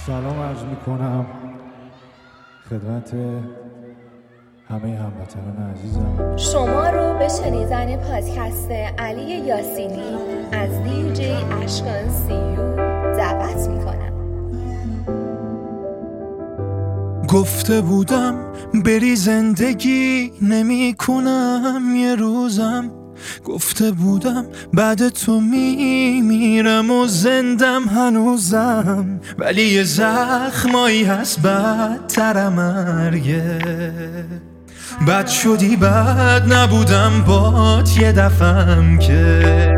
سلام عرض میکنم خدمت همه هموطنان عزیزم. شما رو به شنیدن پادکست علی یاسینی از دیجی اشکان سیو دعوت میکنم. گفته بودم بری زندگی نمی کنم یه روزم، گفته بودم بعد تو میمیرم و زندم هنوزم، ولی یه زخمایی هست بدتر مرگه. بد شدی بد نبودم بات یه دفعم که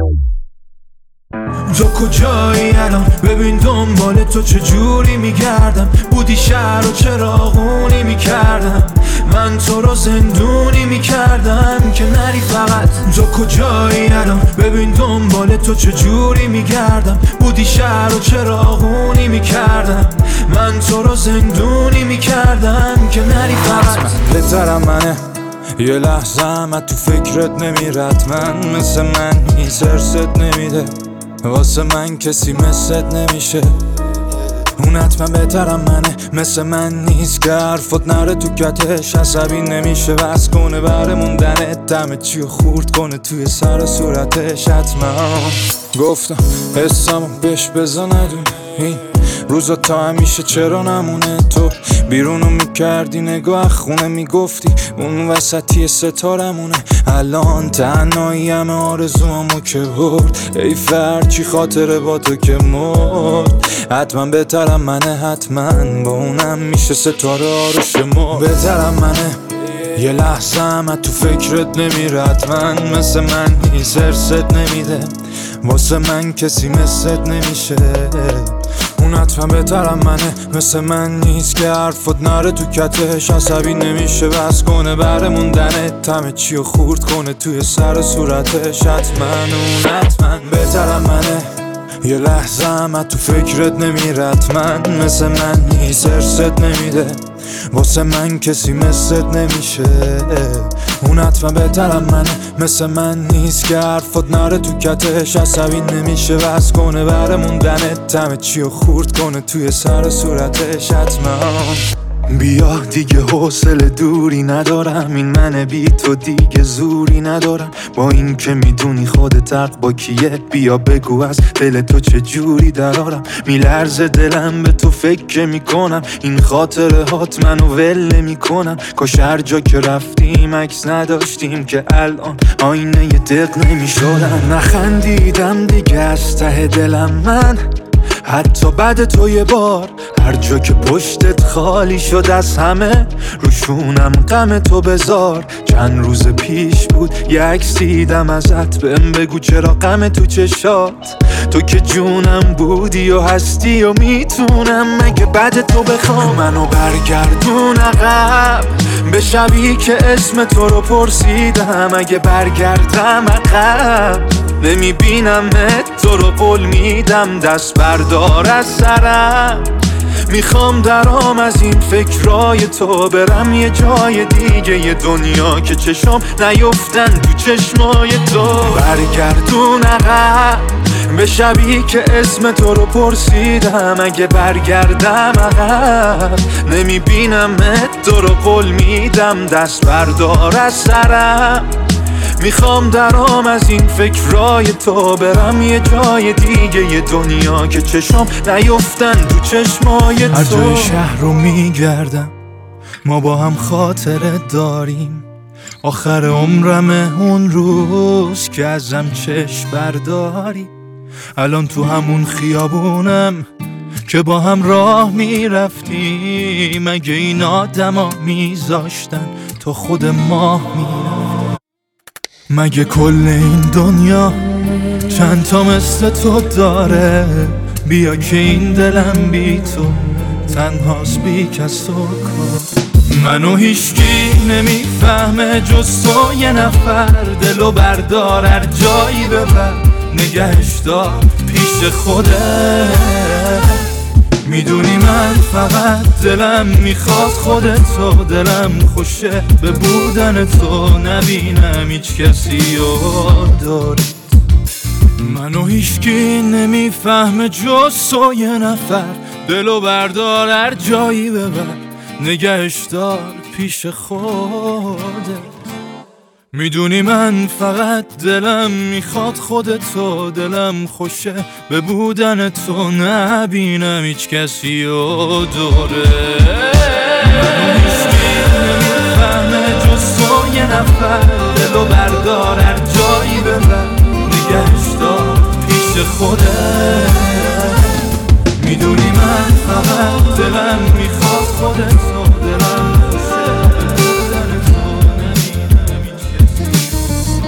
تو کجایی الان؟ ببین دنبال تو چجوری میگردم، بودی شهر و چراغونی میکردم، من تو رو زندونی میکردم که نری فقط. تو کجایی الان؟ ببین دنبال تو چجوری میگردم، بودی شهر و چراغونی میکردم، من تو رو زندونی میکردم که نری فقط. بهترم منه یه لحظه هم تو فکرت نمیرد، من مثل من هیچ ارست نمیده، واسه من کسی مثلت نمیشه. اون حتما بهترم منه، مثل من نیست که حرفت نره تو کتش، عصبی نمیشه بس کنه بره موندنت، دم چیو خورد کنه توی سر صورتش. حتما گفتم حسامو بهش بزا ندونه، این روزا تا همیشه چرا نمونه. تو بیرونو میکردی نگاه خونه میگفتی اون وسطی ستارمونه، الان تنهایی همه آرزوامو که برد، ای فرچی خاطره با تو که مرد. حتما بهترم منه، حتما با اونم میشه ستاره آرش مرد. بهترم منه یه لحظه هم تو فکرت نمیرد، من مثل من نیست ارست نمیده، واسه من کسی مثلت نمیشه. اون حتما بهترم منه، مثل من نیست که حرفت نره تو کتش، عصبی نمیشه بس کنه بره موندنت، همه چیو خورد کنه توی سر صورتش. حتما اون حتما بهترم منه، یه لحظه هم تو فکرت نمیرد، من مثل من نیست ارست نمیده، واسه من کسی مثلت نمیشه. اون حتما بهترم منه، مثل من نیست که حرفت نره تو کتش، عصبی نمیشه بس کنه بره موندنت، همه چیو خورد کنه توی سر صورتش. حتما بیا دیگه حوصله دوری ندارم، این من بی تو دیگه زوری ندارم، با این که میدونی خودت حق با کیه، بیا بگو از دل تو چه جوری درارم. میلرزه دلم به تو فکر میکنم، این خاطره هات منو ول نمیکنم، کاش هر جا که رفتیم عکس نداشتیم که الان آینه یه دق نمیشدن. نخندیدم دیگه از ته دلم من، حتی بعد تو یه بار، هر جا که پشتت خالی شد از همه، روشونم غم تو بذار. چند روز پیش بود یه عکس دیدم ازت، بهم بگو چرا غم تو چشات، تو که جونم بودی و هستی و میتونم مگه بعد تو بخوام منو برگردون عقب، به شبی که اسم تو رو پرسیدم، اگه برگردم عقب نمیبینمت، تو رو قول میدم دست بردار از سرم، میخوام درام از این فکرای تو، برم یه جای دیگه یه دنیا که چشم نیفتن تو چشمای تو. برگردون عقب به شبی که اسم تو رو پرسیدم، اگه برگردم عقب نمیبینمت، تو رو قول میدم دست بردار از سرم، میخوام درام از این فکرای تو، برم یه جای دیگه یه دنیا که چشم نیفتن تو چشمای تو. هر جای شهر رو میگردم ما با هم خاطره داریم، آخر عمرمه اون روز که ازم چشم برداری، الان تو همون خیابونم که با هم راه میرفتیم، اگه این آدما میذاشتن تو خود ماه میرفت، مگه کل این دنیا چند تا مثل تو داره، بیا که این دلم بی تو تنهاست بی کس و کار. منو هیچکی نمیفهمه جز تو یه نفر، دلو بردار هر جایی ببر، نگهش دار پیش خوده، میدونی من فقط دلم میخواد خودتو، دلم خوشه به بودن تو، نبینم هیچ کسی رو داری. منو هیچکی نمیفهمه جز تو یه نفر، دلو بردار هر جایی ببر، نگهش دار پیش خودت. میدونی من فقط دلم میخواد خودتو، دلم خوشه به بودن تو، نبینم هیچ کسی و دوره. منو هیچکی نمیفهمه جز تو یه نفر، دلو بردار هر جایی ببر، نگهش دار پیش خودت. میدونی من فقط دلم میخواد خودتو، دلم خوشه بودن تو، نبینم هیچ کسی.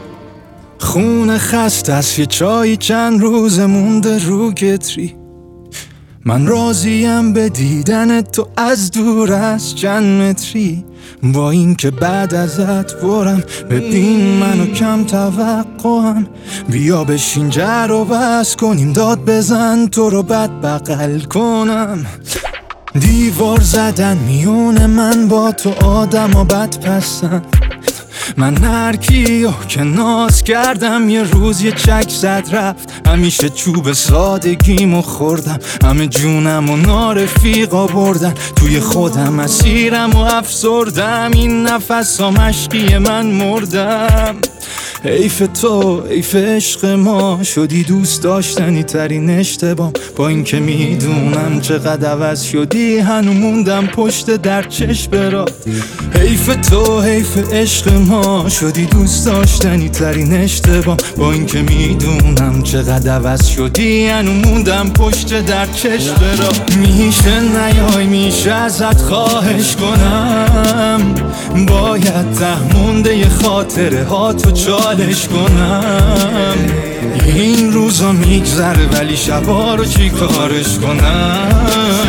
خونه خسته است یه چایی چند روز مونده رو کتری، من راضیم به دیدن تو از دور از چند متری. با این که بعد ازت برم، ببین منو کم توقعم، بیا بشین جر و بس کنیم، داد بزن تو رو بد بغل کنم. دیوار زدن میونه من با تو، آدم و بد پسند. من هر کیو که ناز کردم یه روز یه چک زد رفت، همیشه چوب سادگیمو خوردم، همه جونم و نارفیقا بردن، توی خودم اسیرم و افسردم، این نفس ها مشکی من مردم. حیف تو حیف عشق ما، شدی دوست داشتنی ترین اشتباه، با این که میدونم چقدر عوض شدی، هنو موندم پشت در چشم را. حیف تو حیف عشق ما، شدی دوست داشتنی ترین اشتباه، با این که میدونم چقدر عوض شدی، هنو موندم پشت در چشم را. میشه نیای میشه ازت خواهش کنم، باید ته مونده ی خاطره ها تو چالش کنم. این روزا میگذره ولی شبا رو چی کارش کنم.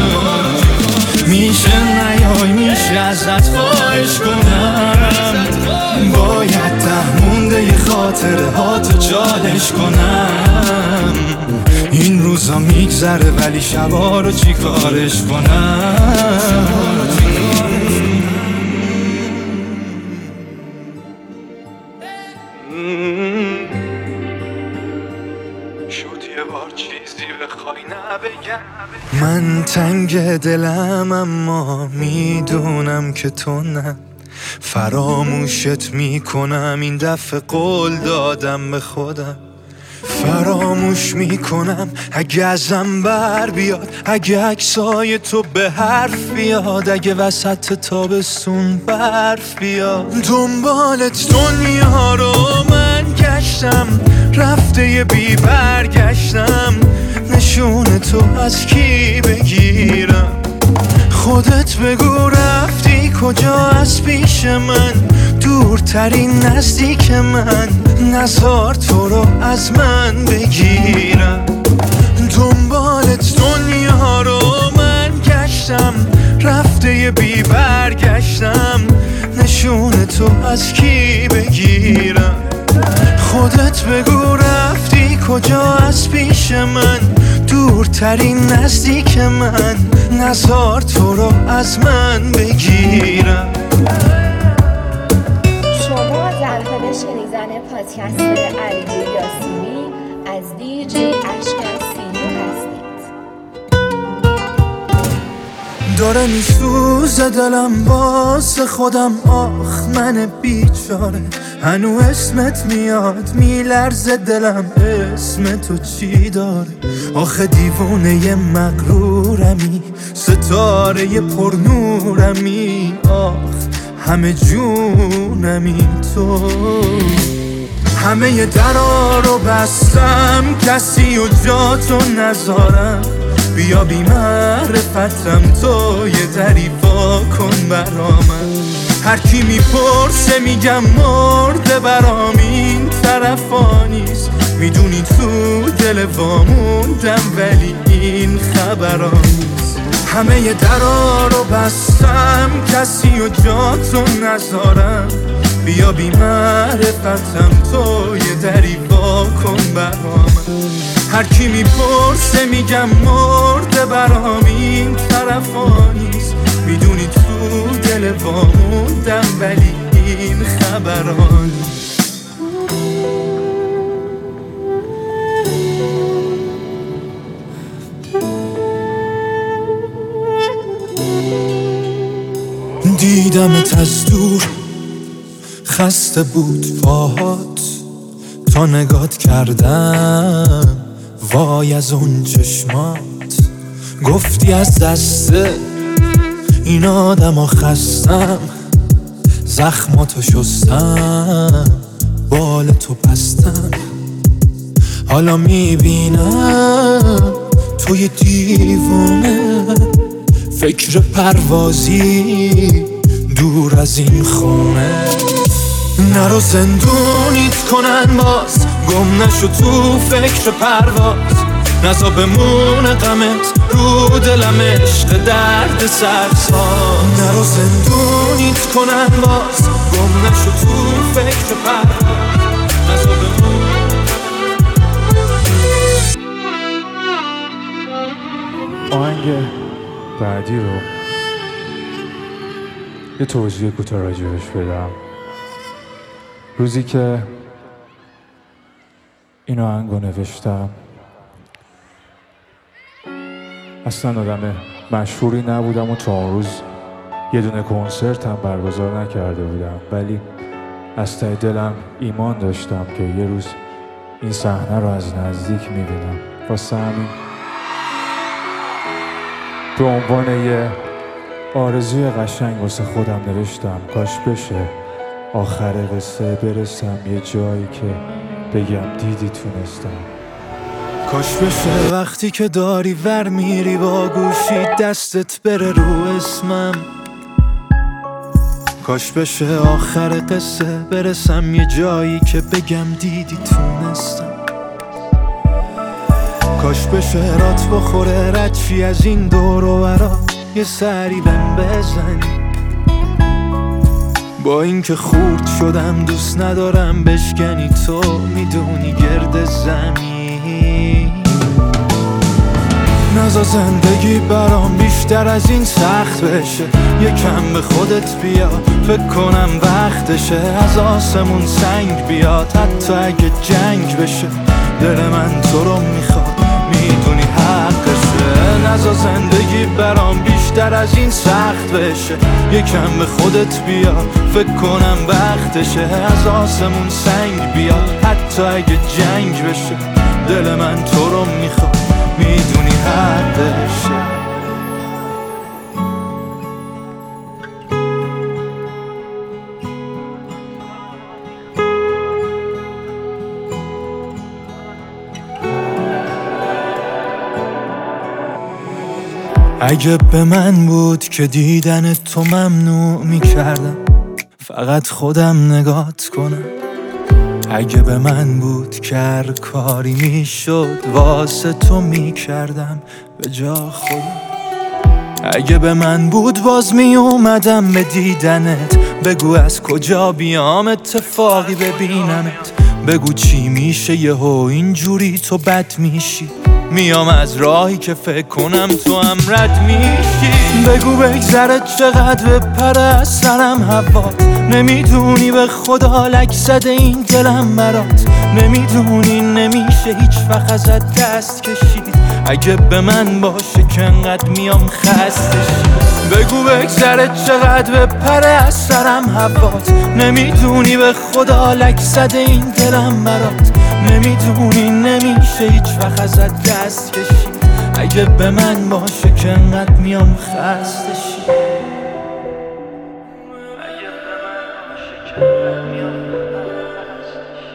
میشه نیای میشه ازت خواهش کنم، باید ته مونده ی خاطره ها تو چالش کنم. این روزا میگذره ولی شبا رو چی کارش کنم. شد یه بار چیزی بخوای نبگم. من تنگ دلم اما میدونم که تو نه، فراموشت میکنم این دفعه قول دادم به خودم. فراموش میکنم اگه ازم بر بیاد، اگه عکسای تو به حرف بیاد، اگه وسط تابستون برف بیاد. دنبالت دنیا رو من گشتم، رفته یه بی برگشتم، نشون تو از کی بگیرم؟ خودت بگو رفتی کجا از پیش من، دورترین نزدیک من، نزار تو رو از من بگیرم. دنبالت دنیا رو من گشتم، رفته یه بی برگشتم، نشون تو از کی بگیرم؟ خودت بگو رفتی کجا از پیش من، دورترین نزدیک من، نزار تو رو از من بگیرم. شما در حال شنیدن پادکست علی یاسینی از دیجی اشکان سیو هستید. داره میسوزه دلم واسه خودم، آخ من بیچاره، هنو اسمت میاد میلرزه دلم، اسم تو چی داره؟ آخه دیوونه ی مغرورمی، ستاره ی پرنورمی، آخ همه جونمی تو. همه ی درا رو بستم، کسی و جا تو نذارم، بیا بی معرفتم تو یه دری وا کن برامن. هر کی میپرسه میگم مرده برام، این طرفا نیست، میدونی تو دل واموندم ولی این خبرا نیست. همه ی درا رو بستم، کسی و جا تو نذارم، بیا بی معرفتم تو یه دری وا کن برامن. هر کی میپرسه میگم مرده برام، این طرفا نیست، میدونی تو دل واموندم ولی این خبرا نیست. دیدمت از دور، خسته بود پاهات تا نگات کردم، وای از اون چشمات. گفتی از دست این آدم خستم، زخماتو شستم، بال تو پستم. حالا میبینم توی دیوونه، فکر پروازی دور از این خونه. نرو زندونیت کنن باز، گم نشو تو فکر پرواز. نزا بمونه غمت رو دلم، عشق درد سرساز. نرو زندونیت کنن باز، گم نشو تو فکر پرواز. نزا بمونه. آهنگ بعدی رو یه توضیح کوتاه راجبش بدم. روزی که این آهنگ رو نوشتم اصلا آدم مشهوری نبودم و تا اون روز یه دونه کنسرت هم برگزار نکرده بودم، ولی از ته دلم ایمان داشتم که یه روز این صحنه رو از نزدیک میبینم. واسه همین به عنوان یه آرزوی قشنگ واسه خودم نوشتم کاش بشه آخر قصه برسم یه جایی که بگم دیدی تونستم. کاش بشه وقتی که داری ور میری با گوشی دستت بره رو اسمم. کاش بشه آخر قصه برسم یه جایی که بگم دیدی تونستم. کاش بشه رات بخوره ردشی از این دور و برا، یه سری بهم بزنی. با اینکه خورد شدم دوست ندارم بشکنی، تو میدونی گرد زمین. نزا زندگی برام بیشتر از این سخت بشه، یکم به خودت بیا فکر کنم وقتشه. از آسمون سنگ بیاد حتی اگه جنگ بشه، دل من تو رو میخواد میدونی حقشه. نزا زندگی برام بیشتر از این سخت بشه، یکم به خودت بیا فکر کنم وقتشه. از آسمون سنگ بیاد حتی اگه جنگ بشه، دل من تو رو میخواد میدونی حقشه. اگه به من بود که دیدن تو ممنوع میکردم، فقط خودم نگات کنم. اگه به من بود که هر کاری میشد واسه تو میکردم به جا خودم. اگه به من بود باز میومدم به دیدنت، بگو از کجا بیام اتفاقی ببینمت. بگو چی میشه یهو اینجوری تو بد میشی، میام از راهی که فکر کنم تو هم رد میشی. بگو بگذره چقدر بپره از سرم هوات، نمیدونی به خدا لک زده این دلم برات. نمیدونی نمیشه هیچ وقت ازت دست کشید، اگه به من باشه که انقدر میام خستشی. بگو بگذره چقدر بپره از سرم هوات، نمیدونی به خدا لک زده این دلم برات. نمیدونی نمیشه هیچ وقت ازت دست کشید، اگه به من باشه که انقدر میام خستشی. اگه به من باشه که انقدر میام خستشی.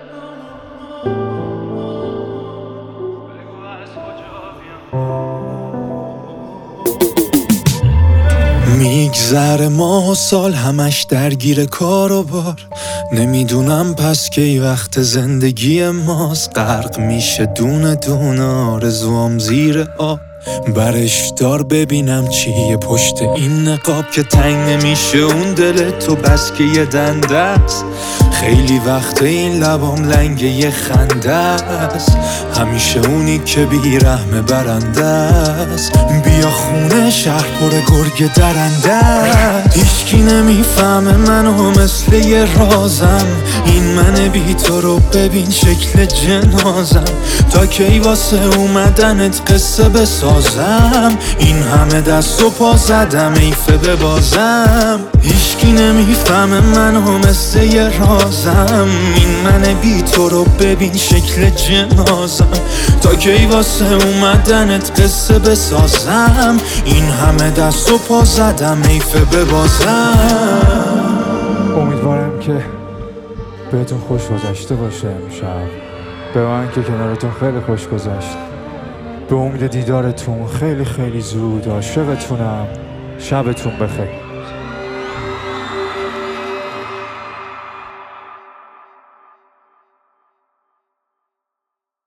بگو از کجا بیام. میگذره ماه و سال همش درگیر کار و بار، نمیدونم پس کی وقت زندگی ماست. غرق میشه دونه دونه آرزوام زیر آب، برش دار ببینم چیه پشت این نقاب که تنگ نمیشه اون دل تو بس که یه دنده است. خیلی وقت این لبام لنگ یه خنده است، همیشه اونی که بیرحم برنده است. بیا خونه شهر پر گرگ درنده است، هیچکی نمیفهمه منو مثل یه رازم. این من بی تو رو ببین شکل جنازم، تا کی واسه اومدنت قصه بسازم. این همه دست و پا زدم ایفه ببازم، هیچکی نمیفهمه منو مثل یه رازم. این من بی تو رو ببین شکل جنازم، تا کی واسه اومدنت قصه بسازم. این همه دست و پا زدم ایفه ببازم. امیدوارم که بهتون خوش گذشته باشه امشب. به من که کنارتون خیلی خوش گذشت. به امید دیدارتون خیلی خیلی زود. عاشقتونم. شبتون بخیر.